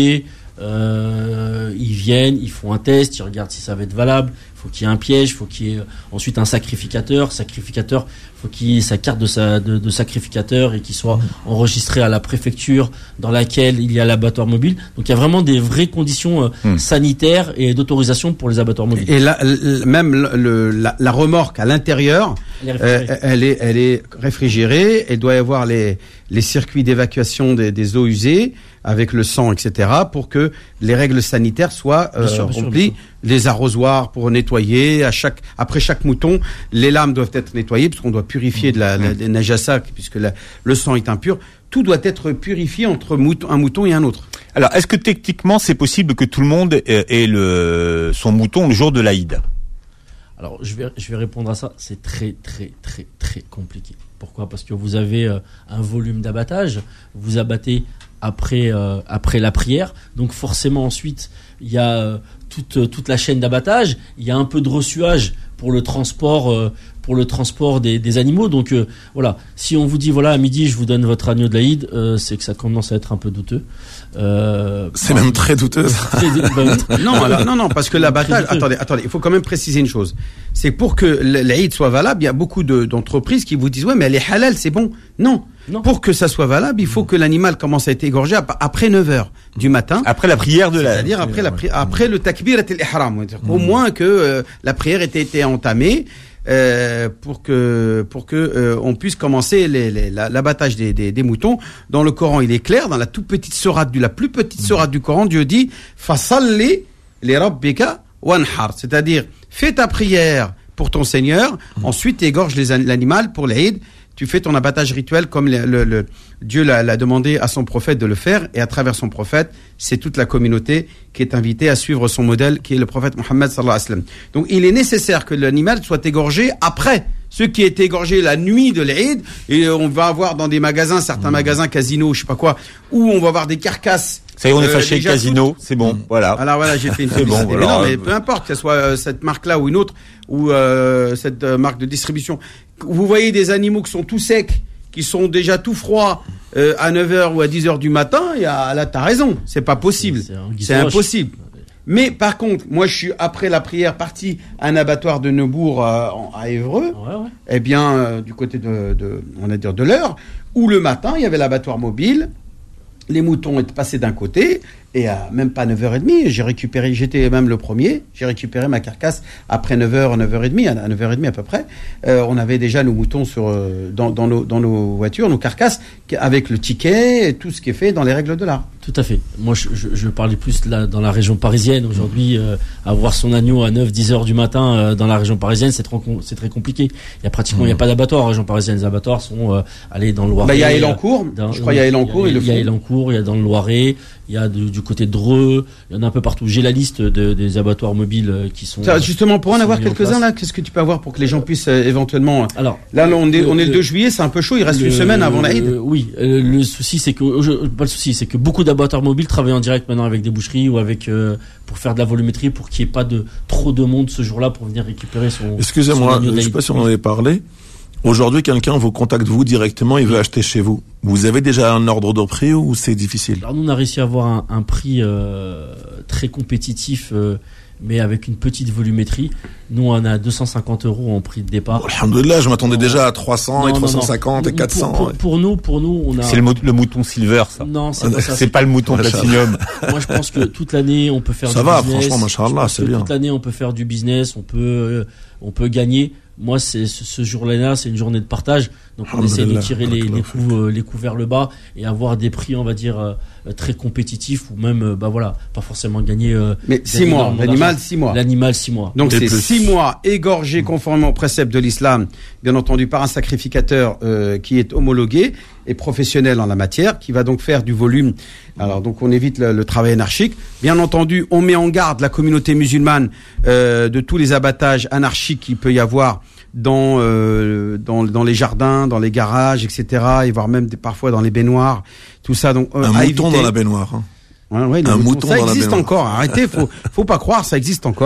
Euh, ils viennent, ils font un test, ils regardent si ça va être valable. Il faut qu'il y ait un piège, il faut qu'il y ait ensuite un sacrificateur. Sacrificateur, il faut qu'il y ait sa carte de, sa, de, de sacrificateur et qu'il soit enregistré à la préfecture dans laquelle il y a l'abattoir mobile. Donc il y a vraiment des vraies conditions euh, mmh. sanitaires et d'autorisation pour les abattoirs mobiles. Et là, même le, le, la, la remorque à l'intérieur, elle est, euh, elle est, elle est réfrigérée. Elle doit y avoir les, les circuits d'évacuation des, des eaux usées avec le sang, et cetera, pour que les règles sanitaires soient euh, sûr, remplies. Les arrosoirs pour nettoyer à chaque, après chaque mouton, les lames doivent être nettoyées parce qu'on doit purifier de la, mmh. la, la najasa puisque la, le sang est impur. Tout doit être purifié entre mouton, un mouton et un autre. Alors, est-ce que techniquement c'est possible que tout le monde ait le, son mouton le jour de l'Aïd ? Alors, je vais, je vais répondre à ça. C'est très, très, très, très compliqué. Pourquoi ? Parce que vous avez euh, un volume d'abattage. Vous abattez après, euh, après la prière. Donc, forcément, ensuite, il y a euh, toute, toute la chaîne d'abattage. Il y a un peu de ressuage pour le transport, euh, pour le transport des, des animaux. Donc, euh, voilà. Si on vous dit, voilà, à midi, je vous donne votre agneau de l'Aïd, euh, c'est que ça commence à être un peu douteux. Euh, c'est même très douteux. non, alors, non, non, parce que l'abattage, attendez, attendez, il faut quand même préciser une chose. C'est pour que l'Aïd soit valable, il y a beaucoup de, d'entreprises qui vous disent, ouais, mais elle est halal, c'est bon. Non. Non. Pour que ça soit valable, il faut que l'animal commence à être égorgé après neuf heures du matin. Après la prière de la... C'est-à-dire après, la pri... après le takbirat al-ihram. Au moins que euh, la prière ait été entamée. Euh, pour que pour que euh, on puisse commencer les, les, l'abattage des, des, des moutons. Dans le Coran, il est clair, dans la toute petite sourate, du la plus petite sourate du Coran, Dieu dit fasalli li rabbika wanhar, c'est-à-dire fais ta prière pour ton Seigneur, mmh. ensuite égorge les, l'animal pour l'Aïd. Tu fais ton abattage rituel comme le, le, le Dieu l'a, l'a demandé à son prophète de le faire, et à travers son prophète, c'est toute la communauté qui est invitée à suivre son modèle, qui est le prophète Mohammed sallallahu alayhi wa sallam. Donc il est nécessaire que l'animal soit égorgé après. Ceux qui étaient égorgés la nuit de l'Aïd, et on va avoir dans des magasins, certains mmh. magasins, casinos, je sais pas quoi, où on va avoir des carcasses. Ça y est, on est fâché avec Casino, c'est bon, mmh. voilà. Alors voilà, j'ai fait une c'est bon, voilà. Non, mais peu importe, que ce soit euh, cette marque-là ou une autre, ou euh, cette euh, marque de distribution. Vous voyez des animaux qui sont tout secs, qui sont déjà tout froids euh, à neuf heures ou à dix heures du matin, et à, là, t'as raison, c'est pas possible. C'est, c'est, c'est impossible. Mais par contre, moi je suis après la prière parti à un abattoir de Neubourg euh, à Évreux, ouais, ouais. eh bien euh, du côté de, de on va dire de l'Eure, où le matin il y avait l'abattoir mobile, les moutons étaient passés d'un côté, et à même pas neuf heures trente, j'ai récupéré, j'étais même le premier, j'ai récupéré ma carcasse après neuf heures, neuf heures trente, à neuf heures trente à peu près. Euh, on avait déjà nos moutons sur, euh, dans, dans, nos, dans nos voitures, nos carcasses, avec le ticket, et tout ce qui est fait dans les règles de l'art. Tout à fait. Moi, je, je, je parlais plus là, dans la région parisienne. Aujourd'hui, euh, avoir son agneau à neuf dix heures du matin euh, dans la région parisienne, c'est, trop, c'est très compliqué. Il y a pratiquement, il n'y a pas d'abattoir en région parisienne. Les abattoirs sont euh, allés dans le Loiret. Bah, il y a Elancourt, je crois il y a Elancourt. Il y a Elancourt, il y a dans le Loiret, il y a du, du côté de Dreux, il y en a un peu partout. J'ai la liste de, des abattoirs mobiles qui sont... Ça, justement, pour en avoir quelques-uns là, qu'est-ce que tu peux avoir pour que les gens puissent euh, éventuellement... Alors, là, là on est, on est le deux juillet, c'est un peu chaud, il reste le, une semaine avant l'Aïd. Euh, oui, euh, le souci c'est que... Je, pas le souci, c'est que beaucoup d'abattoirs mobiles travaillent en direct maintenant avec des boucheries ou avec... Euh, pour faire de la volumétrie, pour qu'il n'y ait pas de trop de monde ce jour-là pour venir récupérer son... Excusez-moi, son je ne sais pas si on en avait parlé. Aujourd'hui, quelqu'un vous contacte vous directement, il veut acheter chez vous. Vous avez déjà un ordre de prix ou c'est difficile? Alors nous, on a réussi à avoir un, un prix euh, très compétitif, euh, mais avec une petite volumétrie. Nous, on a deux cent cinquante euros en prix de départ. Oh, alhamdoulilah, je m'attendais non, déjà à trois cents non, et trois cent cinquante non, non. et quatre cents. Pour, pour, pour nous, pour nous, on a... C'est le, mou- le mouton silver, ça. Non, c'est pas ça. C'est pas le mouton platinum. Moi, je pense que toute l'année, on peut faire ça du va, business. Ça va, franchement, machallah, c'est bien. Toute l'année, on peut faire du business, on peut, euh, on peut gagner. Moi, c'est ce, ce jour-là, c'est une journée de partage. Donc, on essaie de tirer les, les coups, euh, les coups vers le bas et avoir des prix, on va dire, euh, très compétitifs ou même, euh, bah voilà, pas forcément gagner. Euh, Mais six mois, l'animal six mois. L'animal six mois. Donc, et c'est plus. six mois égorgé conformément au précepte de l'islam, bien entendu par un sacrificateur euh, qui est homologué et professionnel en la matière, qui va donc faire du volume. Alors, donc, on évite le, le travail anarchique. Bien entendu, on met en garde la communauté musulmane euh, de tous les abattages anarchiques qu'il peut y avoir dans euh, dans dans les jardins, dans les garages, et cetera, et voire même des, parfois dans les baignoires, tout ça. Donc euh, un mouton éviter. Dans la baignoire. Hein. Ouais, ouais, un moutons, mouton ça dans existe la encore. Arrêtez, faut faut pas croire, ça existe encore.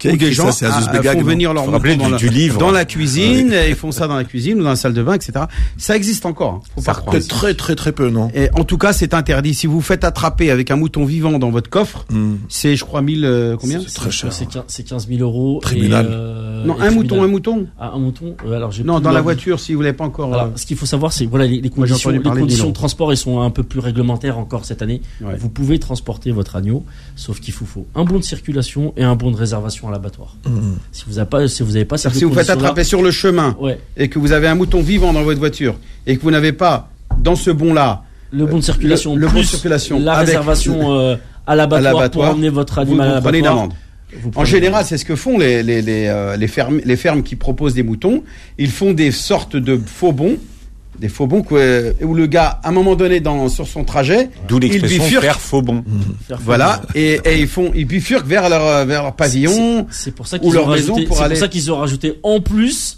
Qui a ou des écrit gens ça, c'est Azus à- Begag, font non venir leur Faut rappeler mouton dans, du- la, du livre. dans la cuisine, et ils font ça dans la cuisine ou dans la salle de bain, et cetera. Ça existe encore. Hein. Faut pas croire. Peut-être très très très peu, non? Et en tout cas, c'est interdit. Si vous vous faites attraper avec un mouton vivant dans votre coffre, Hmm. c'est, je crois, mille euh, combien C'est très cher. C'est quinze, c'est quinze mille euros. Tribunal. Et, euh, Non, et un tribunal. mouton, un mouton. Ah, un mouton. Euh, alors j'ai Non, plus dans le- la voiture, si vous l'avez pas encore. Alors, euh, ce qu'il faut savoir, c'est voilà les, les Moi, j'ai conditions, entendu les parler de conditions mille de transport, ils sont un peu plus réglementaires encore cette année. Ouais. Vous pouvez transporter votre agneau, sauf qu'il vous faut un bon de circulation et un bon de réservation à l'abattoir. Hmm. Si vous n'avez pas, si vous avez pas ces c'est-à-dire, deux si vous faites conditions-là- attraper sur le chemin ouais, et que vous avez un mouton vivant dans votre voiture et que vous n'avez pas dans ce bon-là le bon de circulation, le- le bon plus de circulation la avec- réservation euh, à l'abattoir pour l'abattoir, emmener votre vous, animal à vous prenez une l'abattoir. amende. vous En prenez- général, c'est ce que font les, les, les, euh, les, fermes, les fermes qui proposent des moutons. Ils font des sortes de faux bons, des faux bons que, euh, où le gars, à un moment donné, dans, sur son trajet, D'où il l'expression bifurque. faire faux bon. faire faire- Voilà, et, et ils font, ils bifurquent vers leur, euh, vers leur pavillon. C'est c'est pour ça ou qu'ils leur ont maison rajouté, pour c'est aller- pour ça qu'ils ont rajouté en plus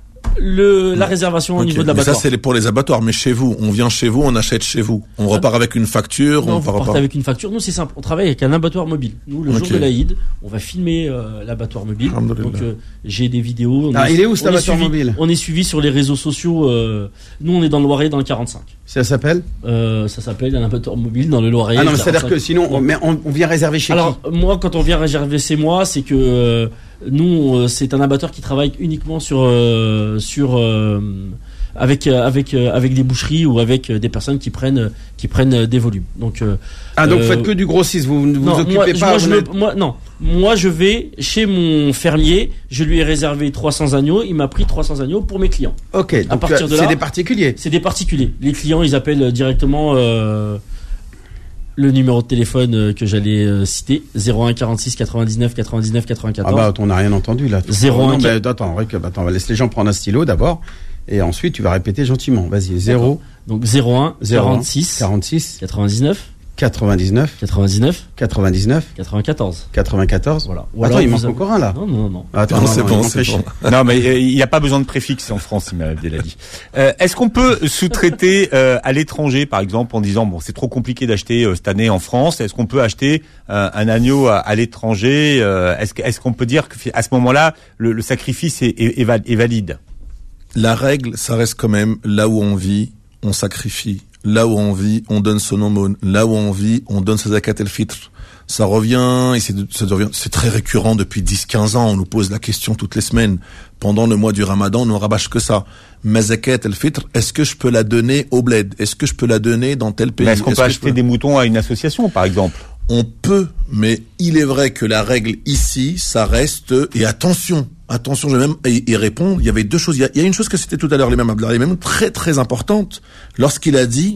le la réservation au Ok. niveau de Mais l'abattoir. ça, c'est les- pour les abattoirs. Mais chez vous, on vient chez vous, on achète chez vous. On repart avec une facture, Non, on vous repart partez pas. avec une facture. Nous, c'est simple. On travaille avec un abattoir mobile. Nous, le jour Ok. de l'Aïd, on va filmer euh, l'abattoir mobile. Alhamdoulilah. Donc, euh, j'ai des vidéos. On Ah, il est où, cet on abattoir suivi- mobile On est suivi sur les réseaux sociaux. euh, nous, on est dans le Loiret, dans le quarante-cinq. Ça s'appelle Euh, ça s'appelle un abattoir mobile dans le Loiret. Ah non, mais c'est-à-dire que quarante-cinq. sinon, on, mais on, on vient réserver chez Alors, qui moi, quand on vient réserver chez moi, c'est que euh, nous, euh, c'est un abattoir qui travaille uniquement sur euh, sur euh, avec euh, avec euh, avec des boucheries ou avec euh, des personnes qui prennent euh, qui prennent euh, des volumes. Donc euh, Ah, donc euh, vous faites que du grossiste, vous ne vous non, occupez moi, pas. moi, vous je n'êtes- me- moi, non. Moi, je vais chez mon fermier. Je lui ai réservé trois cents agneaux. Il m'a pris trois cents agneaux pour mes clients. Ok, donc partir euh, de c'est là- des particuliers. C'est des particuliers. Les clients, ils appellent directement euh, le numéro de téléphone euh, que j'allais euh, citer zéro un quarante-six quatre-vingt-dix-neuf quatre-vingt-dix-neuf Ah quatre-vingt-quatorze. bah, on n'a rien entendu là. Zéro Non, un mais quatre- attends, Rick, attends, on va laisser les gens prendre un stylo d'abord. Et ensuite, tu vas répéter gentiment. Vas-y, zéro, Donc zéro un zéro, quarante-six quarante-six, quatre-vingt-dix-neuf quatre-vingt-dix-neuf, quatre-vingt-dix-neuf quatre-vingt-dix-neuf, quatre-vingt-quatorze. quatre-vingt-quatorze. Voilà. Ou Attends, alors, il vous manque avez- encore un là. Non, non, non. Attends, Non, c'est non, bon, il c'est m'empêche. bon. Non, mais euh, il n'y a pas besoin de préfixe en France, il m'a Abdel a dit. Euh, Est-ce qu'on peut sous-traiter euh, à l'étranger, par exemple, en disant bon, c'est trop compliqué d'acheter euh, cette année en France. Est-ce qu'on peut acheter euh, un agneau à, à l'étranger euh, Est-ce que- est-ce qu'on peut dire que à ce moment-là, le, le sacrifice est, est, est val- est valide? La règle, ça reste quand même là où on vit, on sacrifie. Là où on vit, on donne son aumône. Là où on vit, on donne sa zakat el-fitr. Ça revient, et c'est, ça devient, c'est très récurrent depuis dix quinze ans. On nous pose la question toutes les semaines. Pendant le mois du Ramadan, on ne rabâche que ça. Ma zakat el-fitr, est-ce que je peux la donner au bled? Est-ce que je peux la donner dans tel pays? Mais est-ce qu'on peut que je acheter des moutons à une association, par exemple? On peut, mais il est vrai que la règle ici, ça reste, et attention, attention, je vais même y, y répondre, il y avait deux choses, il y a, il y a une chose que c'était tout à l'heure, les mêmes, les mêmes très très importante, lorsqu'il a dit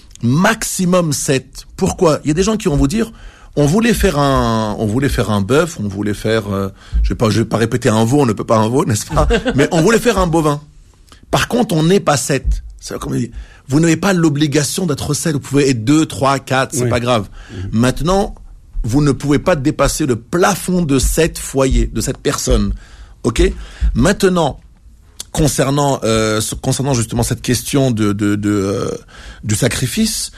maximum sept. Pourquoi? Il y a des gens qui vont vous dire, on voulait faire un, on voulait faire un bœuf, on voulait faire, euh, je vais pas, je vais pas répéter un veau, on ne peut pas un veau, n'est-ce pas? Mais on voulait faire un bovin. Par contre, on n'est pas sept. C'est comme il dit. Vous n'avez pas l'obligation d'être sept. Vous pouvez être deux, trois, quatre, c'est Oui. pas grave. Maintenant, vous ne pouvez pas dépasser le plafond de sept foyers, de sept personnes. Ok? Maintenant, concernant euh, ce- concernant justement cette question de de, de euh, du sacrifice,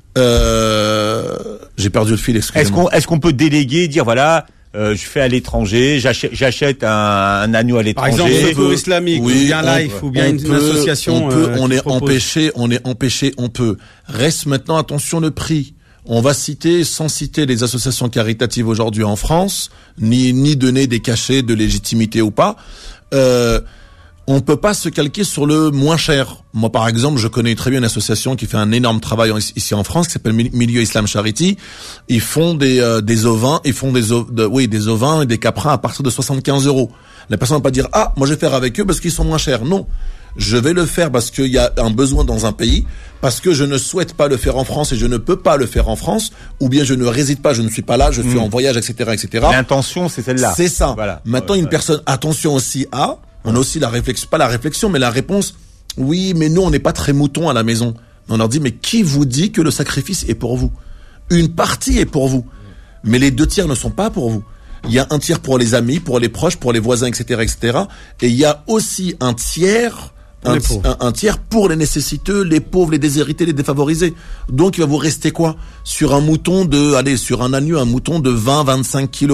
euh, j'ai perdu le fil. Est-ce Excusez-moi. qu'on est-ce qu'on peut déléguer, dire voilà, euh, je fais à l'étranger, j'achète, j'achète un, un agneau à Par l'étranger. exemple, peut- Secours Islamique, ou bien on- Life, ou bien on une, une peut- association. On peut, euh, on qui est propose. empêché, on est empêché, on peut. Reste maintenant, attention, le prix. On va citer, sans citer les associations caritatives aujourd'hui en France, ni ni donner des cachets de légitimité ou pas. Euh, on peut pas se calquer sur le moins cher. Moi, par exemple, je connais très bien une association qui fait un énorme travail en- ici en France, qui s'appelle Mi- Milieu Islam Charity. Ils font des euh, des ovins, ils font des ov- de- oui des ovins et des caprins à partir de soixante-quinze euros. La personne va pas dire ah moi je vais faire avec eux parce qu'ils sont moins chers. Non, je vais le faire parce qu'il y a un besoin dans un pays, parce que je ne souhaite pas le faire en France et je ne peux pas le faire en France, ou bien je ne réside pas, je ne suis pas là, je suis Mm. en voyage, et cetera, et cetera. L'intention, c'est celle-là. C'est ça. Voilà. Maintenant, Ouais, une ouais. personne, attention aussi à, on a aussi la réflexion, pas la réflexion, mais la réponse, oui, mais nous, on n'est pas très moutons à la maison. On leur dit, mais qui vous dit que le sacrifice est pour vous? Une partie est pour vous, mais les deux tiers ne sont pas pour vous. Il y a un tiers pour les amis, pour les proches, pour les voisins, et cetera, et cetera. Et il y a aussi un tiers, Pour un, les pauvres. un- un tiers pour les nécessiteux, les pauvres, les déshérités, les défavorisés. Donc, il va vous rester quoi? Sur un mouton de, allez, sur un agneau, un mouton de vingt, vingt-cinq kilos.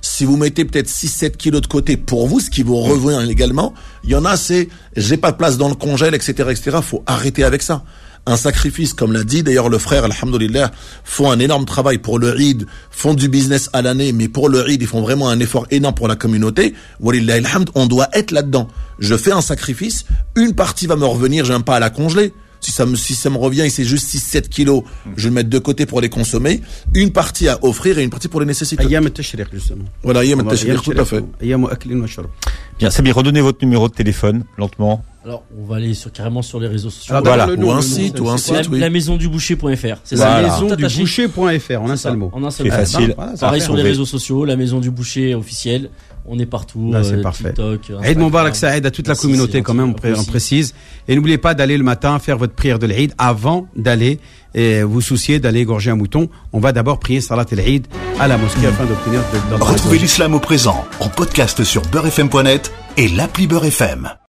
Si vous mettez peut-être six sept kilos de côté pour vous, ce qui vous revient également, il y en a, c'est j'ai pas de place dans le congèle, et cetera, et cetera. Faut arrêter avec ça. Un sacrifice, comme l'a dit d'ailleurs le frère, alhamdoulilah, font un énorme travail pour le Eid, font du business à l'année, mais pour le Eid, ils font vraiment un effort énorme pour la communauté. Walillahi alhamd, on doit être là-dedans. Je fais un sacrifice, une partie va me revenir, j'ai même pas à la congeler. Si ça me, si ça me revient et c'est juste six sept kilos, je vais le mettre de côté pour les consommer. Une partie à offrir et une partie pour les nécessités. Ayyam al-tashriq, justement. Voilà, ayyam al-tashriq, tout à fait. Ayyam aklin wa shurb. Bien, Samir, redonnez votre numéro de téléphone, lentement. Alors, on va aller sur, carrément sur les réseaux sociaux. Alors, voilà. le nom, Ou un le site, nom, ou un c'est quoi site, La, oui. la maison du boucher point f r. C'est Voilà. ça. La maison Tout du attaché. boucher point f r, en un C'est ça, seul mot. En un seul C'est mot. facile. Voilà, ça Pareil fait. sur les Trouver. réseaux sociaux, la maison du boucher officielle. On est partout. Là, c'est euh, parfait. TikTok, Eid Instagram. Moubarak, ça aide à toute la Merci, communauté c'est quand même, on, gentil. pré- on Merci. précise. Et n'oubliez pas d'aller le matin faire votre prière de l'Eid avant d'aller et vous soucier d'aller égorger un mouton. On va d'abord prier Salat el-Eid à la mosquée afin d'obtenir de, de, Retrouvez l'islam au présent en podcast sur beurre f m point net et l'appli Beurre F M.